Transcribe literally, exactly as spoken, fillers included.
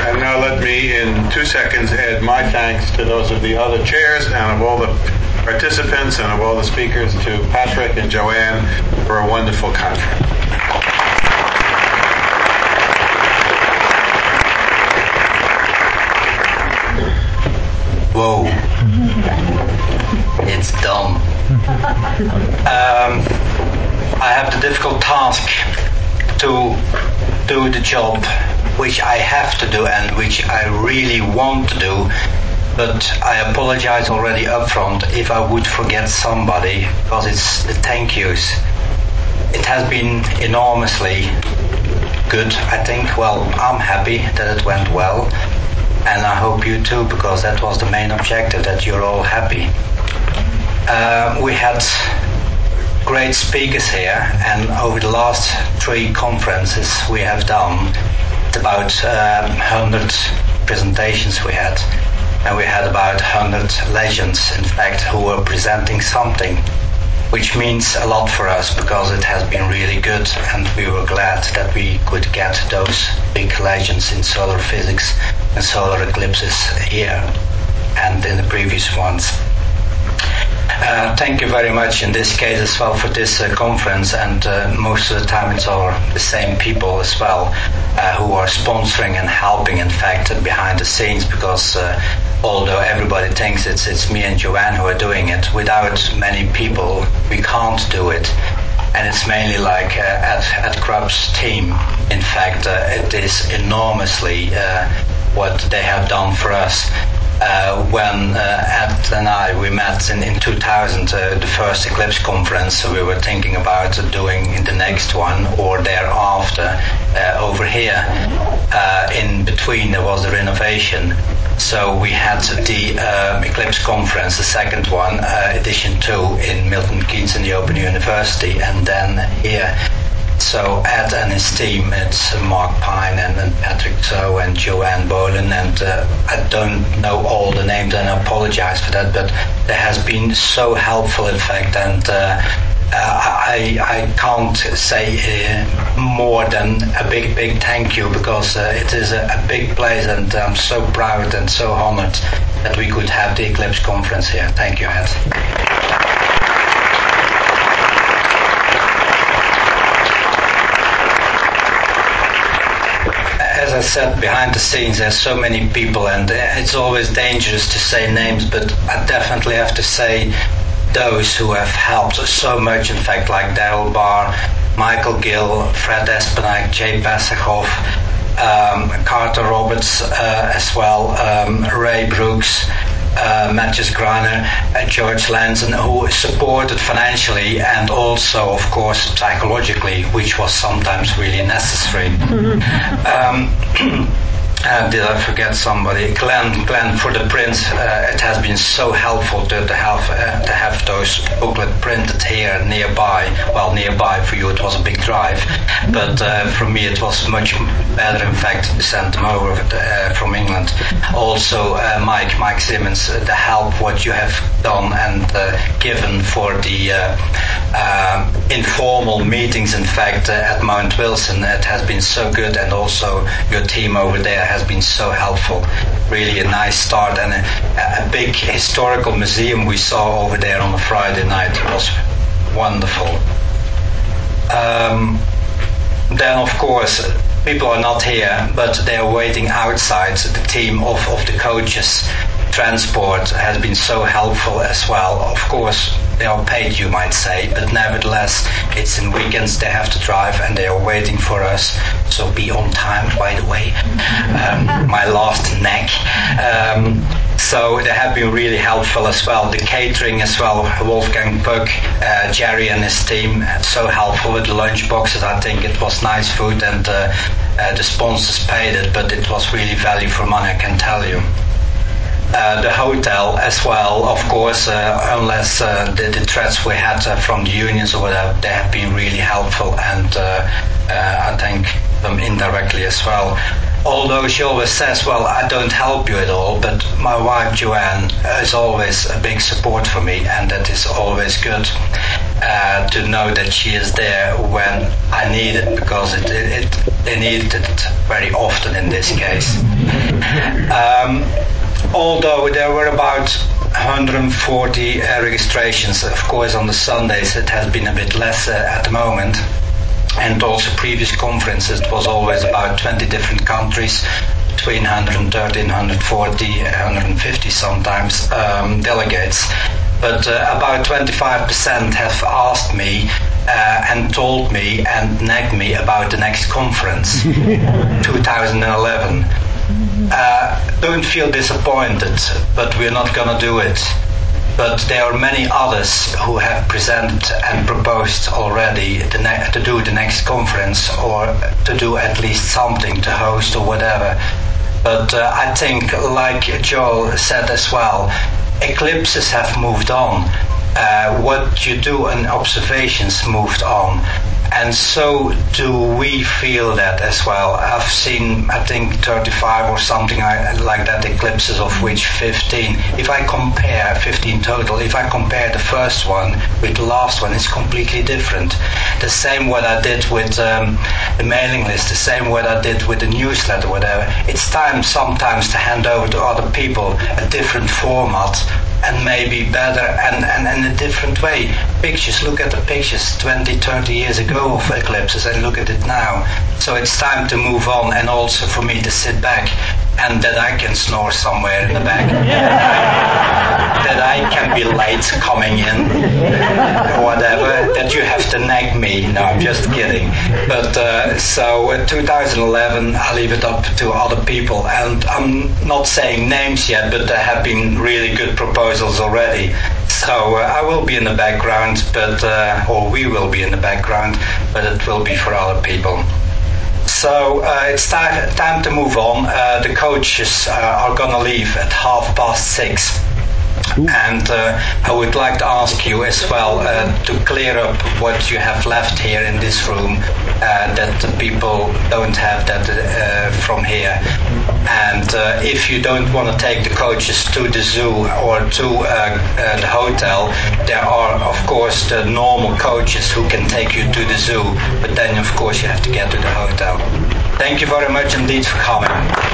And now let me, in two seconds, add my thanks to those of the other chairs and of all the participants and of all the speakers to Patrick and Joanne for a wonderful conference. Whoa. It's done. Um, I have the difficult task to do the job which I have to do and which I really want to do, but I apologize already up front if I would forget somebody, because it's the thank yous. It has been enormously good, I think. Well, I'm happy that it went well, and I hope you too, because that was the main objective, that you're all happy. Uh, we had great speakers here, and over the last three conferences we have done, about um, one hundred presentations we had, and we had about one hundred legends, in fact, who were presenting something, which means a lot for us, because it has been really good, and we were glad that we could get those big legends in solar physics and solar eclipses here and in the previous ones. Uh, thank you very much in this case as well for this uh, conference, and uh, most of the time it's all the same people as well uh, who are sponsoring and helping, in fact, behind the scenes, because uh, although everybody thinks it's it's me and Joanne who are doing it, without many people we can't do it. And it's mainly like uh, at, at Krupp's team. In fact, uh, it is enormously uh, what they have done for us. Uh, when uh, Ed and I, we met in, in two thousand, uh, the first Eclipse conference, so we were thinking about uh, doing in the next one or thereafter uh, over here. Uh, in between there was the renovation. So we had the um, Eclipse conference, the second one, uh, edition two, in Milton Keynes in the Open University, and then here. So Ed and his team, it's Mark Pine and, and Patrick So and Joanne Bolen, and uh, I don't know all the names and I apologize for that, but they has been so helpful, in fact, and uh, I, I can't say uh, more than a big, big thank you, because uh, it is a, a big place, and I'm so proud and so honored that we could have the Eclipse conference here. Thank you, Ed. As I said, behind the scenes there's so many people, and it's always dangerous to say names, but I definitely have to say those who have helped so much, in fact, like Daryl Barr, Michael Gill, Fred Espenak, Jay Pesachov, um, Carter Roberts uh, as well, um, Ray Brooks, uh, Matthias Graner, uh, George Lanson, who supported financially and also, of course, psychologically, which was sometimes really necessary. um, Uh, did I forget somebody? Glenn, Glenn for the prints. Uh, it has been so helpful to, to have uh, to have those booklet printed here nearby. Well, nearby for you it was a big drive, but uh, for me it was much better, in fact, to send them over uh, from England. Also, uh, Mike, Mike Simmons, uh, the help what you have done and uh, given for the uh, uh, informal meetings. In fact, uh, at Mount Wilson, it has been so good, and also your team over there has been so helpful. Really a nice start, and a, a big historical museum we saw over there on a Friday night. It was wonderful. Um, then, of course, people are not here, but they are waiting outside. The team of, of the coaches, transport has been so helpful as well. Of course, they are paid, you might say, but nevertheless, it's in weekends they have to drive, and they are waiting for us. So be on time, by the way. Um, my last neck. Um, so they have been really helpful as well. The catering as well, Wolfgang Puck, uh, Jerry and his team, so helpful with the lunch boxes. I think it was nice food, and uh, uh, the sponsors paid it, but it was really value for money, I can tell you. Uh, the hotel as well, of course, uh, unless uh, the, the threats we had uh, from the unions or whatever, they have been really helpful, and uh, uh, I thank them indirectly as well. Although she always says, well, I don't help you at all, but my wife Joanne is always a big support for me, and that is always good. uh, to know that she is there when I need it, because it, it, it they needed it very often in this case. Um, although there were about one hundred forty uh, registrations, of course on the Sundays it has been a bit less uh, at the moment, and also previous conferences it was always about twenty different countries, between one hundred thirty, one hundred forty, one hundred fifty sometimes um, delegates. But uh, about twenty-five percent have asked me uh, and told me and nagged me about the next conference, two thousand eleven. Uh, don't feel disappointed, but we're not going to do it. But there are many others who have presented and proposed already the ne- to do the next conference, or to do at least something, to host or whatever. But uh, I think, like Joel said as well, eclipses have moved on. Uh, what you do and observations moved on. And so do we feel that as well. I've seen, I think, thirty-five or something like that eclipses, of which fifteen. If I compare, fifteen total, if I compare the first one with the last one, it's completely different. The same what I did with um, the mailing list, the same what I did with the newsletter, whatever. It's time sometimes to hand over to other people a different format, and maybe better and, and, and a different way. Pictures, look at the pictures twenty, thirty years ago of eclipses and look at it now. So it's time to move on, and also for me to sit back and that I can snore somewhere in the back. That I can be late coming in or whatever, that you have to nag me. No, I'm just kidding. But uh, so uh, two thousand eleven, I leave it up to other people, and I'm not saying names yet, but there have been really good proposals already. So uh, I will be in the background, but uh, or we will be in the background, but it will be for other people. So uh, it's time, time to move on. Uh, the coaches uh, are going to leave at half past six. And uh, I would like to ask you as well uh, to clear up what you have left here in this room, uh, that the people don't have that uh, from here. And uh, if you don't want to take the coaches to the zoo or to uh, uh, the hotel, there are of course the normal coaches who can take you to the zoo, but then of course you have to get to the hotel. Thank you very much indeed for coming.